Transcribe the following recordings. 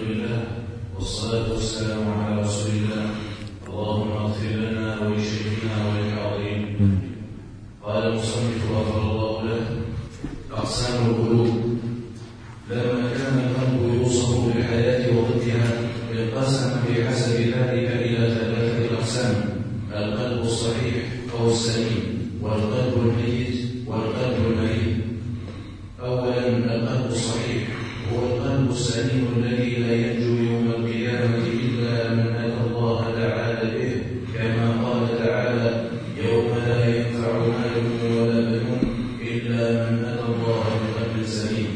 لله والصلاة والسلام على رسول الله. اللهم اغفر لنا ولشيخنا وللحاضرين. قال المصنف غفر الله له: أقسام القلوب. لما كان القلب يوصف بالحياة وضدها انقسم بحسب ذلك إلى 3 أقسام: القلب الصحيح أو السليم، والقلب الميت، والقلب المريض. أولا، القلب الصحيح هو القلب السليم الذي لا ينجو يوم القيامة إلا من أتى الله تعالى به، كما قال تعالى: يوم لا ينفع مال ولا بنون إلا من أتى الله بقلب سليم.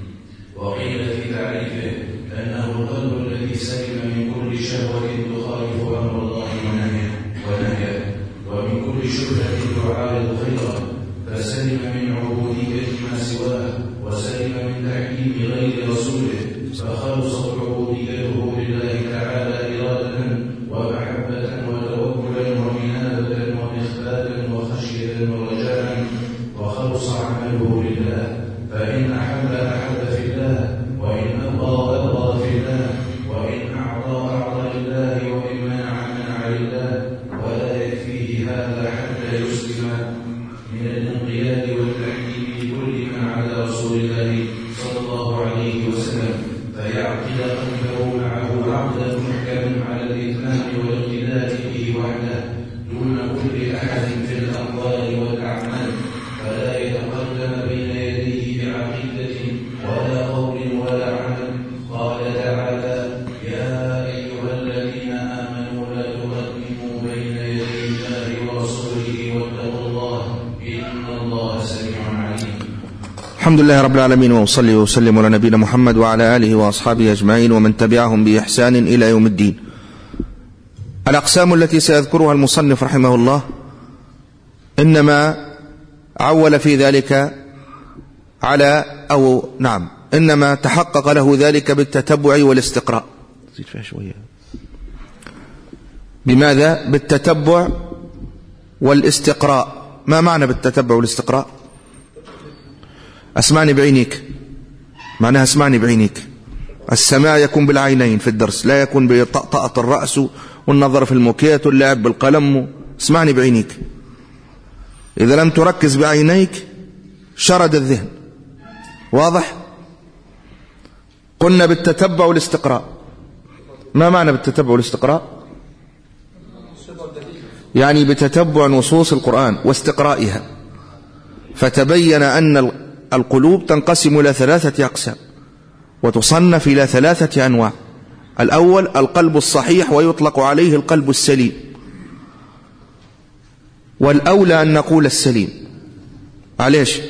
وقيل في تعريفه أنه القلب الذي سلم من كل شهوة تخالف أمر الله ونهيه، ومن كل شبهة تعارض خيره، فسلم من عبودية ما سواه، وسلم من تحكيم غير رسوله، فخلصت عبوديته لله تعالى إرادة ومحبة وتوكلا ومنابة وإخباتا وخشية ورجاء، وخلص عمله لله، فإن أحب في الله، وإن أبغى في الله، وإن أعطى لله، وإن منع لله، ولا يكفيه هذا حتى يسلم من الانقياد والتحكيم لكل ما عدا رسول الله صلى الله عليه وسلم، فيعقد قلبه معه عقدا محكما على الإتمام والاقتداء به وحده دون كل أحد في الأقوال والأعمال، فلا يتقدم بين يديه بعقيدة ولا قول ولا عمل. قال تعالى: يا أيها الذين آمنوا لا تقدموا بين يدي الله ورسوله واتقوا الله إن الله سميع عليم. الحمد لله رب العالمين، وأصلي وسلم على نبينا محمد وعلى آله وأصحابه أجمعين ومن تبعهم بإحسان إلى يوم الدين. الأقسام التي سيذكرها المصنف رحمه الله إنما عول في ذلك إنما تحقق له ذلك بالتتبع والاستقراء. زيد فيها شوية. بماذا؟ بالتتبع والاستقراء. ما معنى بالتتبع والاستقراء؟ اسمعني بعينيك، معناها اسمعني بعينيك. السماع يكون بالعينين في الدرس، لا يكون بطأطأة الرأس والنظر في الموكيت واللعب بالقلم. اسمعني بعينيك. إذا لم تركز بعينيك شرد الذهن. واضح؟ قلنا بالتتبع والاستقراء. ما معنى بالتتبع والاستقراء؟ يعني بتتبع نصوص القرآن واستقرائها، فتبين أن القلوب تنقسم إلى 3 أقسام وتصنف إلى 3 أنواع. الأول القلب الصحيح، ويطلق عليه القلب السليم، والأولى أن نقول السليم. عليش؟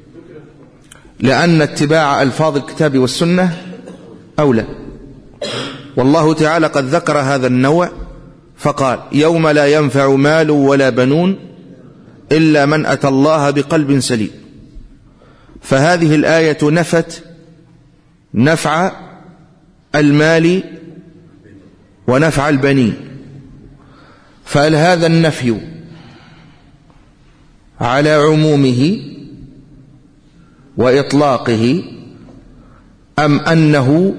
لأن اتباع ألفاظ الكتاب والسنة أولى. والله تعالى قد ذكر هذا النوع فقال: يوم لا ينفع مال ولا بنون إلا من أتى الله بقلب سليم. فهذه الآية نفت نفع المال ونفع البنين. فهل هذا النفي على عمومه وإطلاقه، أم أنه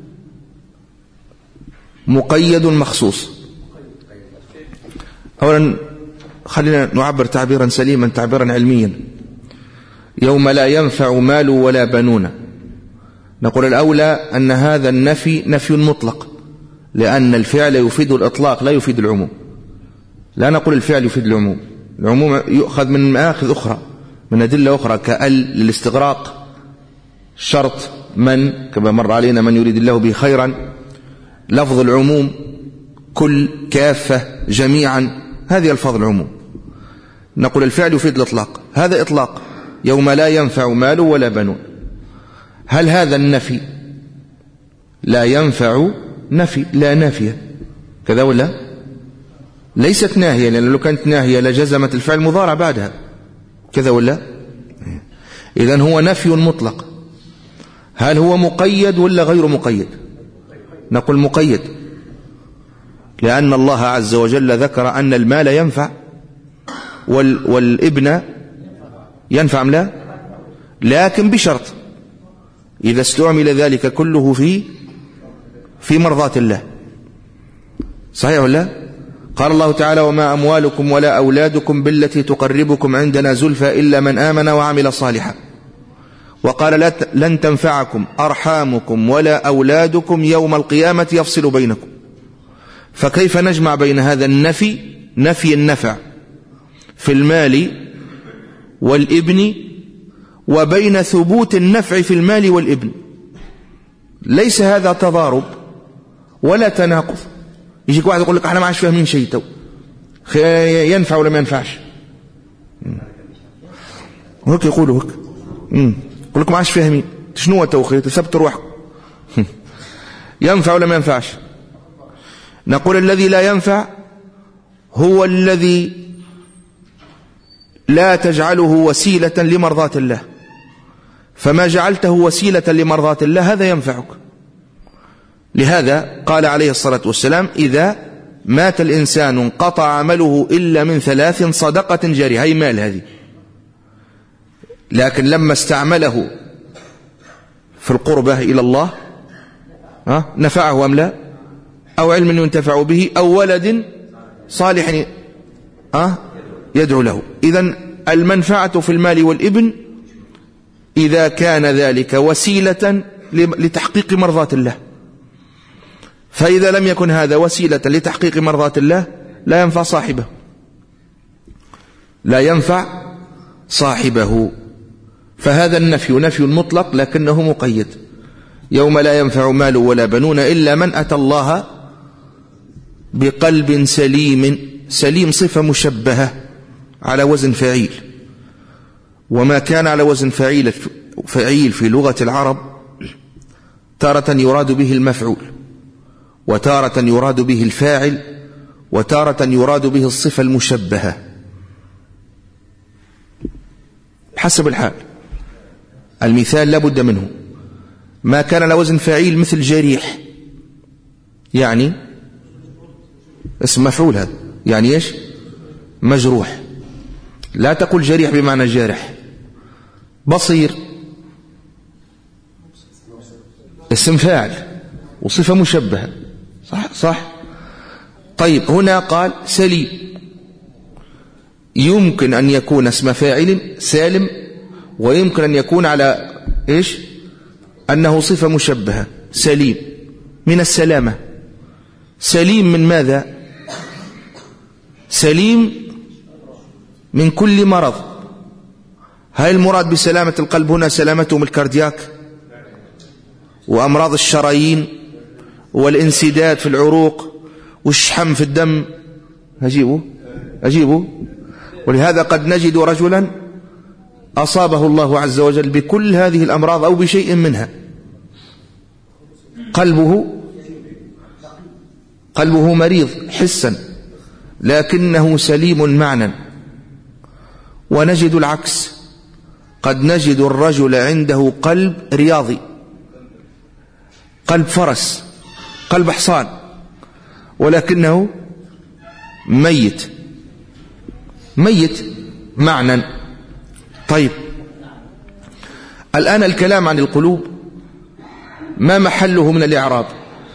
مقيد مخصوص؟ أولا خلينا نعبر تعبيرا سليما، تعبيرا علميا. يوم لا ينفع مال ولا بنون، نقول الأولى أن هذا النفي نفي مطلق، لأن الفعل يفيد الإطلاق لا يفيد العموم. لا نقول الفعل يفيد العموم، العموم يؤخذ من مآخذ أخرى، من أدلة أخرى، كأل للاستغراق، شرط من كما مر علينا: من يريد الله به خيرا. لفظ العموم كل، كافة، جميعا، هذه ألفاظ العموم. نقول الفعل يفيد الإطلاق، هذا إطلاق. يوم لا ينفع مال ولا بنون. هل هذا النفي لا ينفع نفي لا نافية كذا ولا؟ ليست ناهية، لأن لو كانت ناهية لجزمت الفعل مضارع بعدها كذا ولا؟ إذن هو نفي مطلق. هل هو مقيد ولا غير مقيد؟ نقول مقيد، لأن الله عز وجل ذكر أن المال ينفع والابن ينفع أم لا؟ لكن بشرط: إذا استعمل ذلك كله في مرضاة الله. صحيح ولا؟ قال الله تعالى: وما أموالكم ولا أولادكم بالتي تقربكم عندنا زلفى إلا من آمن وعمل صالحا. وقال: لن تنفعكم أرحامكم ولا أولادكم يوم القيامة يفصل بينكم. فكيف نجمع بين هذا النفي، نفي النفع في المال والابن، وبين ثبوت النفع في المال والابن؟ ليس هذا تضارب ولا تناقض. يجيك واحد يقول لك: احنا ما عادش فاهمين شيء، تو ينفع ولا ما ينفعش؟ هيك يقولوا هيك، يقول لك ما عادش فاهمين شنو هو تو، ثبتوا روحكم. ينفع ولا ما ينفعش؟ نقول: الذي لا ينفع هو الذي لا تجعله وسيلة لمرضاة الله، فما جعلته وسيلة لمرضاة الله هذا ينفعك. لهذا قال عليه الصلاة والسلام: إذا مات الإنسان انقطع عمله إلا من 3: صدقة جارية، هي مال هذه، لكن لما استعمله في القربة إلى الله نفعه أم لا؟ أو علم ينتفع به، أو ولد صالح يدعو له. إذن المنفعة في المال والابن إذا كان ذلك وسيلة لتحقيق مرضاة الله، فإذا لم يكن هذا وسيلة لتحقيق مرضاة الله لا ينفع صاحبه، لا ينفع صاحبه. فهذا النفي نفي مطلق لكنه مقيد: يوم لا ينفع مال ولا بنون إلا من أتى الله بقلب سليم. سليم صفة مشبهة على وزن فعيل، وما كان على وزن فعيل في لغة العرب تارة يراد به المفعول، وتارة يراد به الفاعل، وتارة يراد به الصفة المشبهة حسب الحال. المثال لا بد منه: ما كان على وزن فعيل مثل جريح، يعني اسم مفعول، هذا يعني ايش؟ مجروح. لا تقل جريح بمعنى جارح. بصير اسم فاعل وصفة مشبهة، صح. طيب هنا قال سليم، يمكن أن يكون اسم فاعل سالم، ويمكن أن يكون على إيش؟ أنه صفة مشبهة. سليم من السلامة. سليم من ماذا؟ سليم من كل مرض. هل المراد بسلامة القلب هنا سلامته من الكاردياك وأمراض الشرايين والانسداد في العروق والشحم في الدم؟ أجيبه. ولهذا قد نجد رجلا أصابه الله عز وجل بكل هذه الأمراض أو بشيء منها، قلبه مريض حسا لكنه سليم معنى. ونجد العكس، قد نجد الرجل عنده قلب رياضي، قلب فرس، قلب حصان، ولكنه ميت معنى. طيب الآن الكلام عن القلوب ما محله من الإعراب؟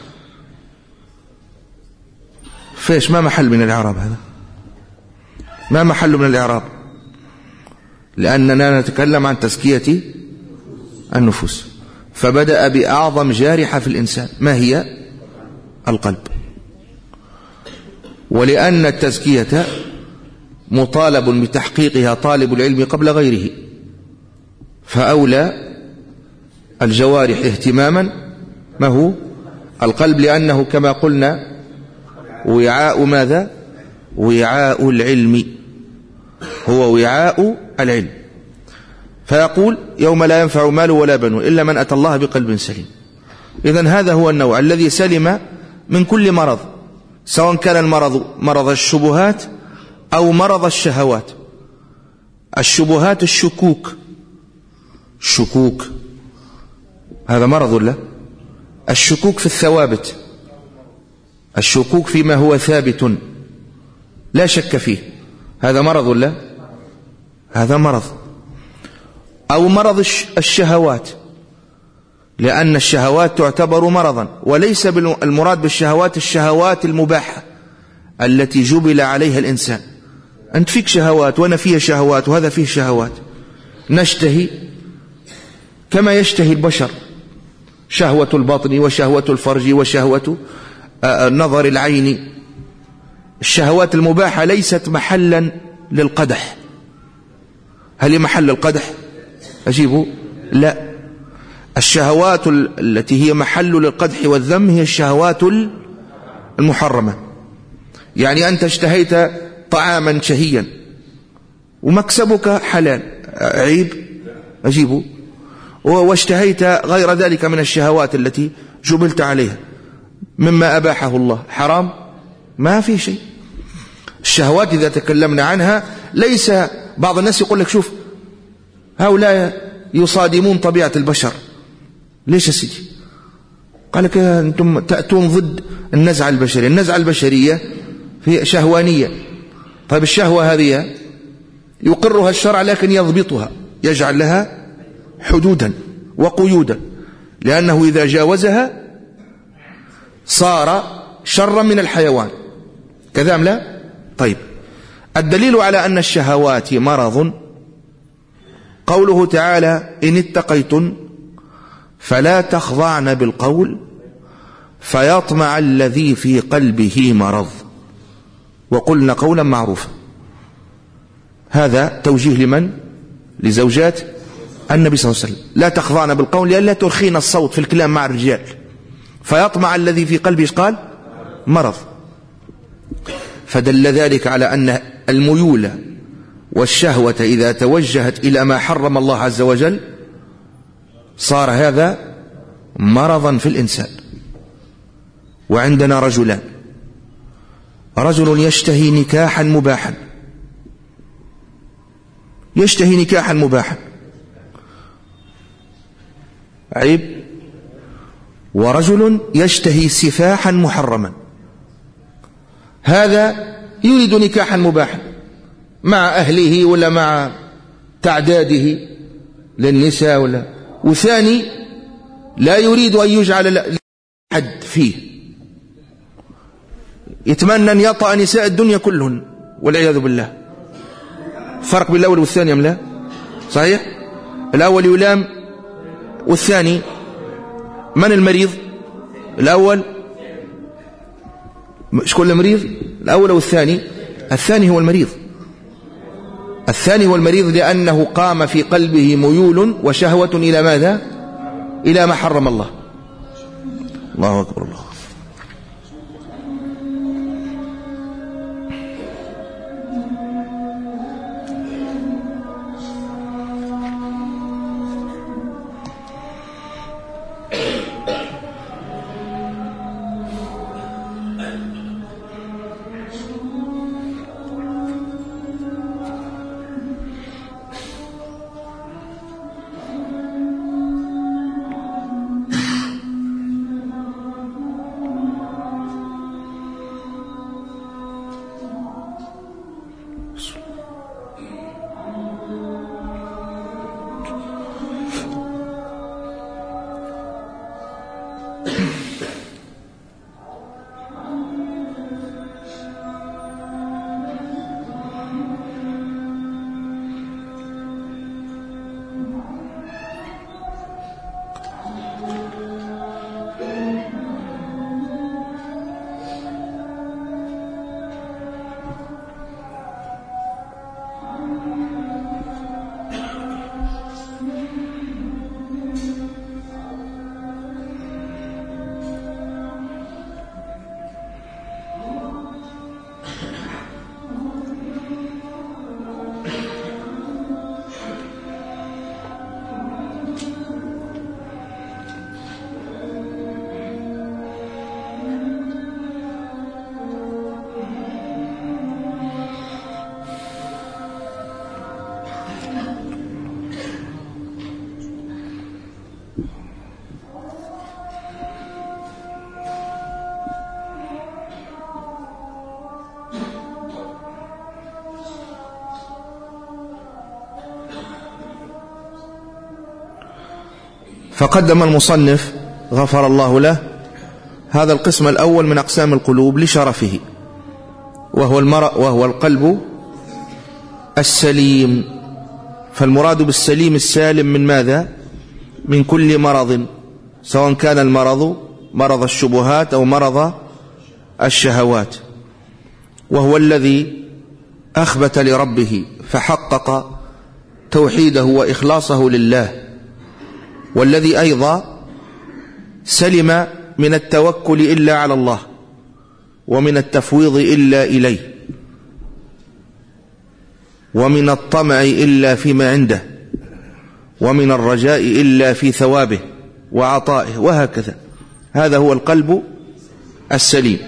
فيش ما محل من الإعراب هذا؟ ما محله من الإعراب؟ لأننا نتكلم عن تزكية النفوس، فبدأ بأعظم جارحة في الإنسان، ما هي؟ القلب. ولأن التزكية مطالب بتحقيقها طالب العلم قبل غيره، فأولى الجوارح اهتماما ما هو؟ القلب، لأنه كما قلنا وعاء ماذا؟ وعاء العلم، هو وعاء العلم. فيقول: يوم لا ينفع مال ولا بنون إلا من أتى الله بقلب سليم. إذن هذا هو النوع الذي سلم من كل مرض، سواء كان المرض مرض الشبهات أو مرض الشهوات. الشبهات الشكوك هذا مرض ولا؟ الشكوك في الثوابت، الشكوك فيما هو ثابت لا شك فيه، هذا مرض ولا؟ هذا مرض. أو مرض الشهوات، لأن الشهوات تعتبر مرضا، وليس المراد بالشهوات الشهوات المباحة التي جبل عليها الإنسان. أنت فيك شهوات وأنا فيه شهوات وهذا فيه شهوات، نشتهي كما يشتهي البشر، شهوة البطن وشهوة الفرج وشهوة نظر العين. الشهوات المباحة ليست محلا للقدح. هل هي محل القدح؟ أجيبه لا. الشهوات التي هي محل للقدح والذم هي الشهوات المحرمة. يعني أنت اشتهيت طعاما شهيا ومكسبك حلال، عيب؟ أجيبه. واشتهيت غير ذلك من الشهوات التي جبلت عليها مما أباحه الله، حرام؟ ما في شيء. الشهوات إذا تكلمنا عنها ليس بعض الناس يقول لك شوف هؤلاء يصادمون طبيعة البشر. ليش يا سيدي؟ قال لك أنتم تأتون ضد النزعة البشرية. النزعة البشرية هي شهوانية. طيب الشهوة هذه يقرها الشرع لكن يضبطها، يجعل لها حدودا وقيودا، لأنه إذا جاوزها صار شرا من الحيوان. كذا أم لا؟ طيب الدليل على أن الشهوات مرض قوله تعالى: إن اتقيتن فلا تخضعن بالقول فيطمع الذي في قلبه مرض وقلن قولا معروفا. هذا توجيه لمن؟ لزوجات النبي صلى الله عليه وسلم. لا تخضعن بالقول لئلا ترخين الصوت في الكلام مع الرجال، فيطمع الذي في قلبه قال مرض. فدل ذلك على أن الميول والشهوة إذا توجهت إلى ما حرم الله عز وجل صار هذا مرضا في الإنسان. وعندنا رجلان: رجل يشتهي نكاحا مباحا، يشتهي نكاحا مباحا، عيب. ورجل يشتهي سفاحا محرما. هذا يريد نكاحا مباحا مع أهله ولا مع تعداده للنساء وثاني لا يريد أن يجعل حد فيه، يتمنى أن يطأ نساء الدنيا كلهن والعياذ بالله. فرق بين الأول والثاني أم لا؟ صحيح؟ الأول يلام والثاني من المريض؟ الأول شكون المريض؟ الأول والثاني؟ الثاني هو المريض. الثاني هو المريض لأنه قام في قلبه ميول وشهوة إلى ماذا؟ إلى ما حرم الله. الله أكبر الله. فقدم المصنف غفر الله له هذا القسم الأول من أقسام القلوب لشرفه، وهو القلب السليم. فالمراد بالسليم السالم من ماذا؟ من كل مرض، سواء كان المرض مرض الشبهات أو مرض الشهوات، وهو الذي أخبت لربه فحقق توحيده وإخلاصه لله، والذي أيضا سلم من التوكل إلا على الله، ومن التفويض إلا إليه، ومن الطمع إلا فيما عنده، ومن الرجاء إلا في ثوابه وعطائه، وهكذا. هذا هو القلب السليم،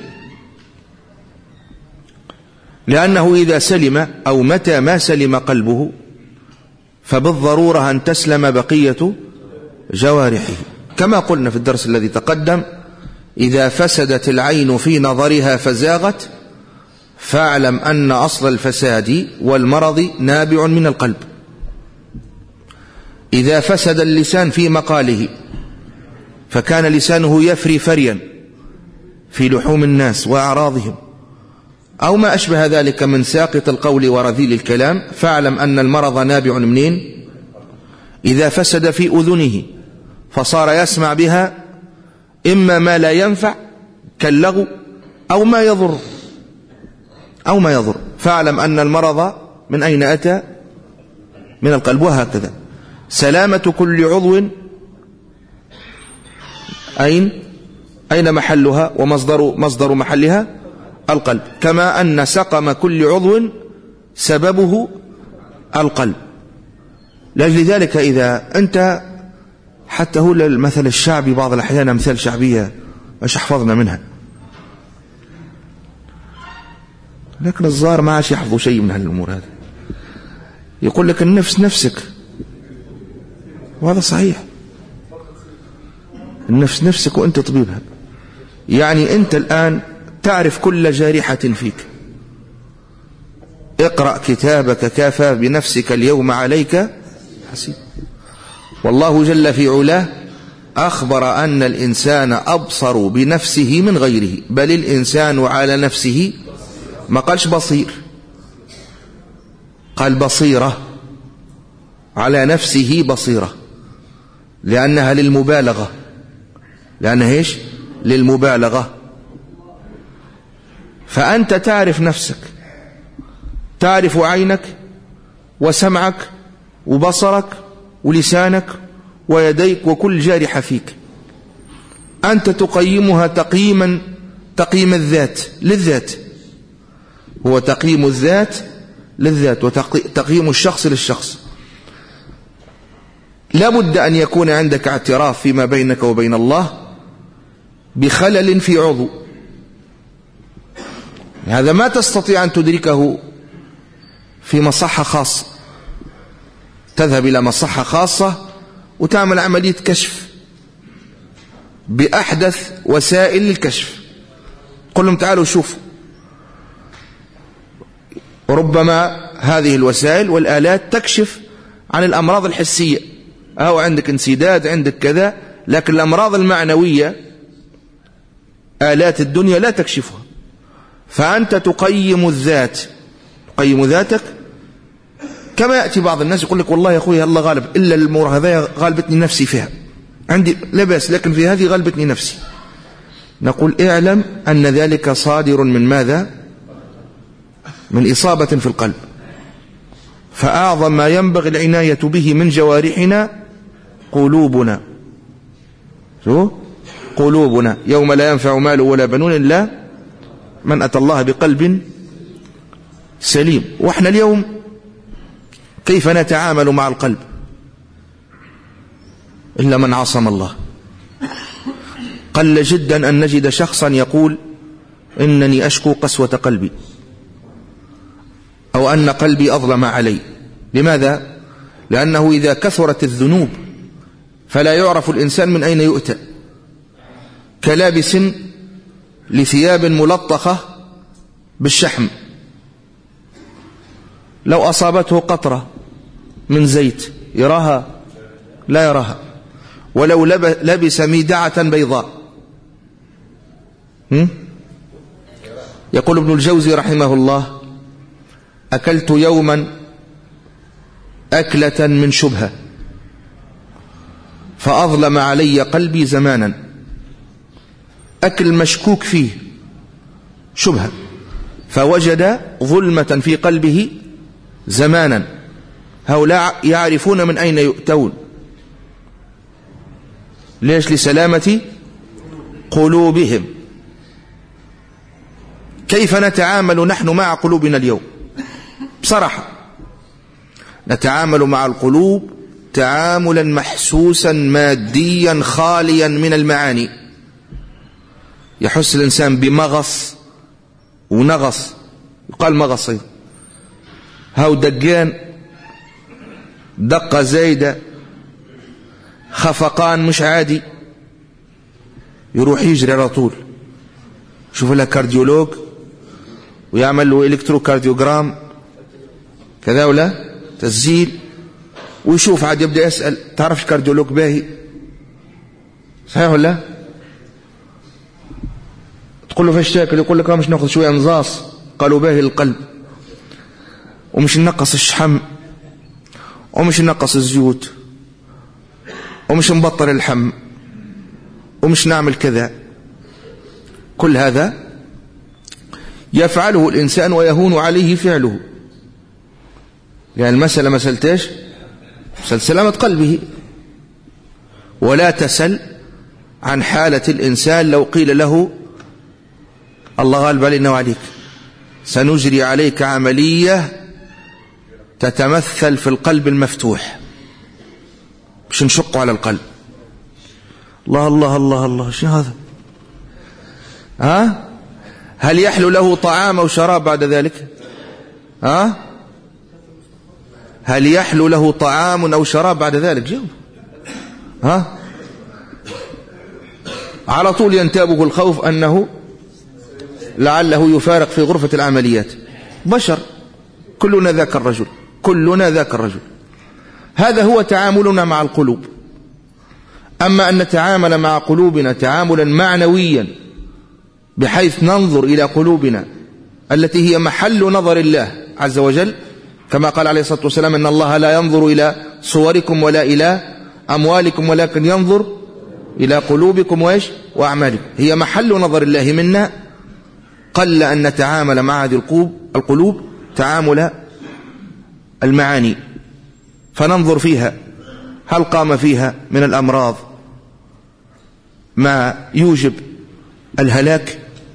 لأنه إذا سلم أو متى ما سلم قلبه فبالضرورة أن تسلم بقية جوارحه، كما قلنا في الدرس الذي تقدم: إذا فسدت العين في نظرها فزاغت فاعلم أن أصل الفساد والمرض نابع من القلب. إذا فسد اللسان في مقاله فكان لسانه يفري فريا في لحوم الناس وأعراضهم أو ما أشبه ذلك من ساقط القول ورذيل الكلام، فاعلم أن المرض نابع منين؟ إذا فسد في أذنه فصار يسمع بها إما ما لا ينفع كاللغو أو ما يضر، فاعلم أن المرض من أين أتى؟ من القلب. وهكذا سلامة كل عضو أين محلها ومصدر محلها؟ القلب، كما أن سقم كل عضو سببه القلب. لأجل ذلك إذا أنت حتى هو المثل الشعبي بعض الأحيان أمثال شعبية مش حفظنا منها، لكن الظاهر ما عاش يحفظوا شيء من هالأمور هذه. يقول لك النفس نفسك، وهذا صحيح، النفس نفسك وأنت طبيبها. يعني أنت الآن تعرف كل جارحة فيك. اقرأ كتابك كافى بنفسك اليوم عليك حسيب. والله جل في علاه أخبر أن الإنسان أبصر بنفسه من غيره، بل الإنسان على نفسه، ما قالش بصير، قال بصيرة، على نفسه بصيرة، لأنها للمبالغة، لأنها إيش؟ للمبالغة. فأنت تعرف نفسك، تعرف عينك وسمعك وبصرك ولسانك ويديك وكل جارحة فيك، أنت تقيمها تقييم الذات للذات، هو تقييم الذات للذات وتقييم الشخص للشخص. لا بد أن يكون عندك اعتراف فيما بينك وبين الله بخلل في عضو، هذا ما تستطيع أن تدركه في مصحة خاصة، تذهب إلى مصحة خاصة وتعمل عملية كشف بأحدث وسائل الكشف، قل لهم تعالوا شوفوا. وربما هذه الوسائل والآلات تكشف عن الأمراض الحسية، أو عندك انسداد، عندك كذا، لكن الأمراض المعنوية آلات الدنيا لا تكشفها. فأنت تقيم الذات، تقيم ذاتك كما يأتي بعض الناس يقول لك والله يا أخوي الله غالب، إلا الأمور هذه غالبتني نفسي فيها، عندي لا بأس، لكن في هذه غالبتني نفسي. نقول اعلم أن ذلك صادر من ماذا؟ من إصابة في القلب. فأعظم ما ينبغي العناية به من جوارحنا قلوبنا. شو؟ قلوبنا، يوم لا ينفع مال ولا بنون إلا من أتى الله بقلب سليم. وإحنا اليوم كيف نتعامل مع القلب؟ إلا من عصم الله. قل جدا أن نجد شخصا يقول إنني أشكو قسوة قلبي، أو أن قلبي أظلم علي. لماذا؟ لأنه إذا كثرت الذنوب فلا يعرف الإنسان من أين يؤتى، كلابس لثياب ملطخة بالشحم، لو أصابته قطرة من زيت يراها؟ لا يراها. ولو لبس ميدعة بيضاء. يقول ابن الجوزي رحمه الله: أكلت يوما أكلة من شبهة فأظلم علي قلبي زمانا. أكل مشكوك فيه شبهة، فوجد ظلمة في قلبه زمانا. هؤلاء يعرفون من أين يؤتون. ليش؟ لسلامة قلوبهم. كيف نتعامل نحن مع قلوبنا اليوم؟ بصراحة نتعامل مع القلوب تعاملا محسوسا ماديا خاليا من المعاني. يحس الإنسان بمغص ونغص، يقال مغص أيضا، هاو دقان، دقة زايدة، خفقان مش عادي، يروح يجري على طول، شوف له كارديولوج ويعمل له إلكتروكارديوغرام كذا ولا تسجيل، ويشوف عاد يبدأ يسأل: تعرفش كارديولوج باهي؟ صحيح ولا؟ تقول له فاش تاكل؟ يقول لك مش ناخذ شوية نزاص. قالوا باهي القلب، ومش ننقص الشحم، ومش ننقص الزيوت، ومش نبطل اللحم، ومش نعمل كذا. كل هذا يفعله الإنسان ويهون عليه فعله. يعني المسألة مسألتش مسألة سلامة قلبه. ولا تسل عن حالة الإنسان لو قيل له: الله غالب علينا وعليك، سنجري عليك عملية تتمثل في القلب المفتوح، مش نشق على القلب. الله الله الله الله، شنو هذا؟ هل يحلو له طعام أو شراب بعد ذلك؟ هل يحلو له طعام أو شراب بعد ذلك؟ جاوب. على طول ينتابه الخوف أنه لعله يفارق في غرفة العمليات. بشر، كلنا ذاك الرجل، كلنا ذاك الرجل. هذا هو تعاملنا مع القلوب. أما أن نتعامل مع قلوبنا تعاملا معنويا بحيث ننظر إلى قلوبنا التي هي محل نظر الله عز وجل، كما قال عليه الصلاة والسلام: إن الله لا ينظر إلى صوركم ولا إلى أموالكم ولكن ينظر إلى قلوبكم وأعمالكم. هي محل نظر الله منا. قل أن نتعامل مع هذه القلوب تعامل المعاني، فننظر فيها هل قام فيها من الأمراض ما يوجب الهلاك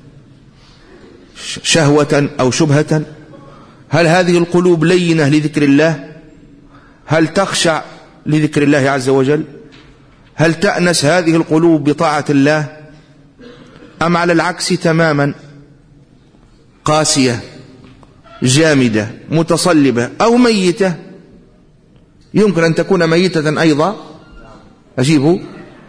شهوة أو شبهة؟ هل هذه القلوب لينة لذكر الله؟ هل تخشع لذكر الله عز وجل؟ هل تأنس هذه القلوب بطاعة الله؟ أم على العكس تماما، قاسية جامدة متصلبة أو ميتة؟ يمكن أن تكون ميتة أيضا. أجيبه.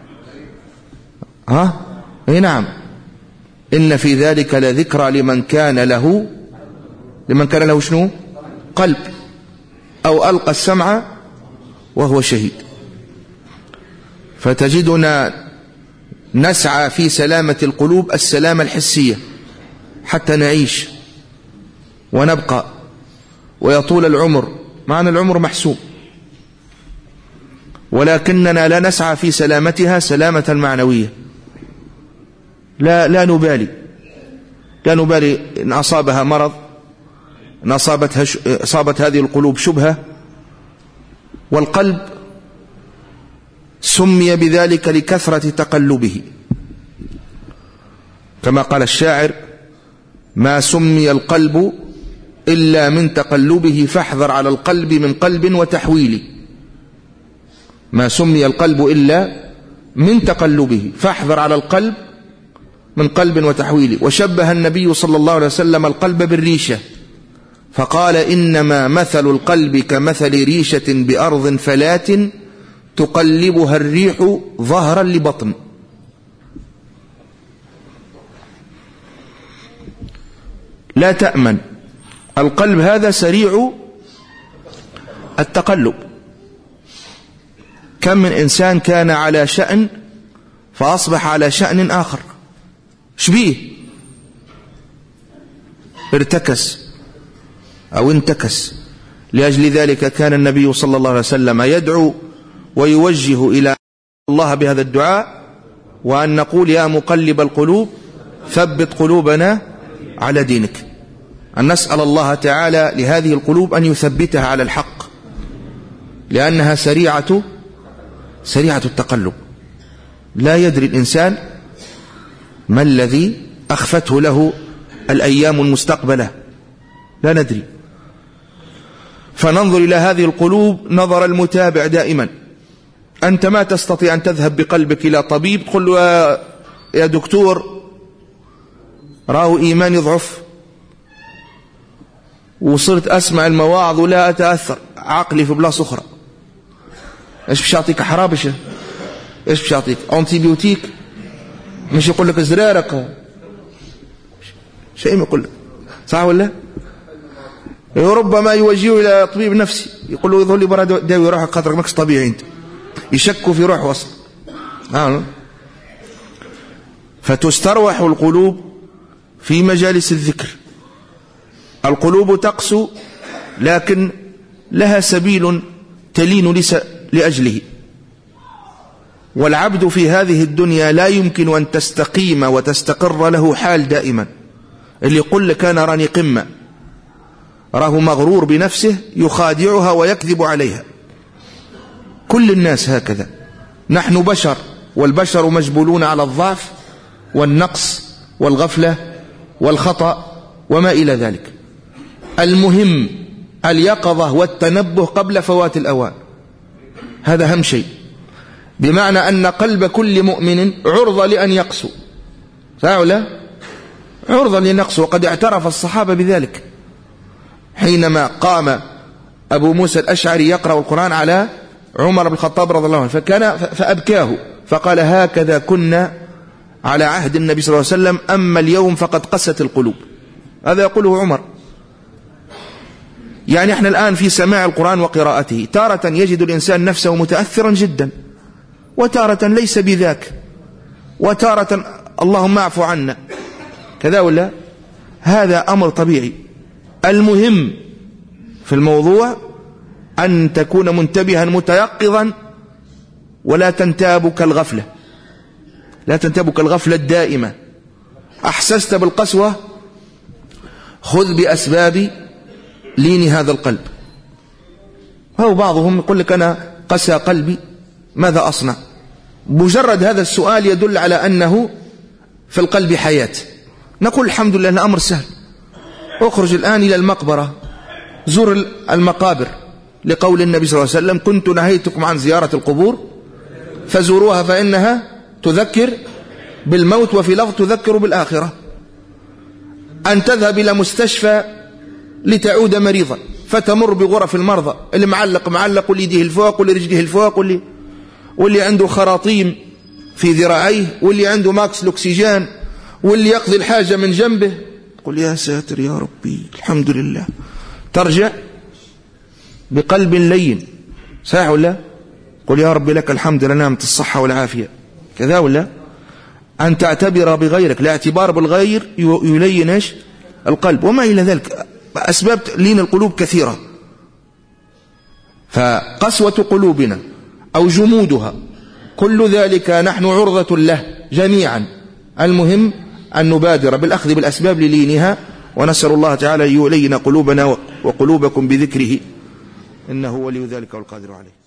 أي نعم. إن في ذلك لذكرى لمن كان له شنو؟ قلب أو ألقى السمع وهو شهيد. فتجدنا نسعى في سلامة القلوب السلامة الحسية حتى نعيش ونبقى ويطول العمر، معنى العمر محسوب، ولكننا لا نسعى في سلامتها سلامة المعنوية. لا نبالي إن أصابها مرض، إن أصابت هذه القلوب شبهة. والقلب سمي بذلك لكثرة تقلبه، كما قال الشاعر: ما سمي القلب إلا من تقلبه فاحذر على القلب من قلب وتحويل. ما سمي القلب إلا من تقلبه فاحذر على القلب من قلب وتحويل. وشبه النبي صلى الله عليه وسلم القلب بالريشة فقال: إنما مثل القلب كمثل ريشة بأرض فلات تقلبها الريح ظهرا لبطن. لا تأمن. القلب هذا سريع التقلب كم من إنسان كان على شأن فأصبح على شأن آخر، شبيه ارتكس أو انتكس. لأجل ذلك كان النبي صلى الله عليه وسلم يدعو ويوجه إلى الله بهذا الدعاء، وأن نقول يا مقلب القلوب ثبت قلوبنا على دينك، أن نسأل الله تعالى لهذه القلوب أن يثبتها على الحق، لأنها سريعة التقلب. لا يدري الإنسان ما الذي أخفته له الأيام المستقبلة، لا ندري. فننظر إلى هذه القلوب نظر المتابع دائما. أنت ما تستطيع أن تذهب بقلبك إلى طبيب تقول له يا دكتور راه إيماني ضعف وصرت أسمع المواعظ ولا أتأثر، عقلي في بلاصة أخرى. إيش بش يعطيك حرابشة؟ إيش بش يعطيك أنتيبيوتيك؟ مش يقول لك زرارك شيء ما يقول لك، صح ولا؟ ربما يوجهه إلى طبيب نفسي يقول له يظهر لي برا داوي روحك خاطرك ماكش طبيعي أنت، يشكوا في روح وصل. فتستروح القلوب في مجالس الذكر. القلوب تقسو لكن لها سبيل تلين لأجله. والعبد في هذه الدنيا لا يمكن أن تستقيم وتستقر له حال دائما. اللي يقول لك أنا راني قمة راه مغرور بنفسه، يخادعها ويكذب عليها. كل الناس هكذا، نحن بشر، والبشر مجبولون على الضعف والنقص والغفلة والخطأ وما إلى ذلك. المهم اليقظة والتنبه قبل فوات الأوان، هذا أهم شيء. بمعنى أن قلب كل مؤمن عرضة لأن يقسو، صح ولا؟ عرضة لأن يقسو، وقد اعترف الصحابة بذلك حينما قام أبو موسى الأشعري يقرأ القرآن على عمر بن الخطاب رضي الله عنه فأبكاه فقال هكذا كنا على عهد النبي صلى الله عليه وسلم، أما اليوم فقد قست القلوب. هذا يقوله عمر. يعني احنا الآن في سماع القرآن وقراءته تارة يجد الإنسان نفسه متأثرا جدا، وتارة ليس بذاك، وتارة اللهم اعفو عنا، كذا ولا؟ هذا أمر طبيعي. المهم في الموضوع أن تكون منتبها متيقظا، ولا تنتابك الغفلة، لا تنتابك الغفلة الدائمة. أحسست بالقسوة خذ بأسباب لين هذا القلب. هو بعضهم يقول لك أنا قسى قلبي ماذا أصنع؟ مجرد هذا السؤال يدل على أنه في القلب حياة. نقول الحمد لله الأمر سهل. اخرج الآن إلى المقبرة، زور المقابر، لقول النبي صلى الله عليه وسلم كنت نهيتكم عن زيارة القبور فزوروها فإنها تذكر بالموت، وفي لفظ تذكر بالآخرة. أن تذهب إلى مستشفى لتعود مريضا فتمر بغرف المرضى، اللي معلق واللي يديه الفوق واللي رجليه الفوق واللي عنده خراطيم في ذراعيه واللي عنده ماكس الأكسجين واللي يقضي الحاجة من جنبه، قل يا ساتر يا ربي الحمد لله. ترجع بقلب لين، صحيح ولا؟ قل يا ربي لك الحمد لنعمة الصحة والعافية، كذا ولا؟ أن تعتبر بغيرك، لا اعتبار بالغير يلين القلب وما إلى ذلك. أسباب لين القلوب كثيرة. فقسوة قلوبنا أو جمودها كل ذلك نحن عرضة له جميعا. المهم أن نبادر بالأخذ بالأسباب للينها، ونسأل الله تعالى يلين قلوبنا وقلوبكم بذكره إنه ولي ذلك والقادر عليه.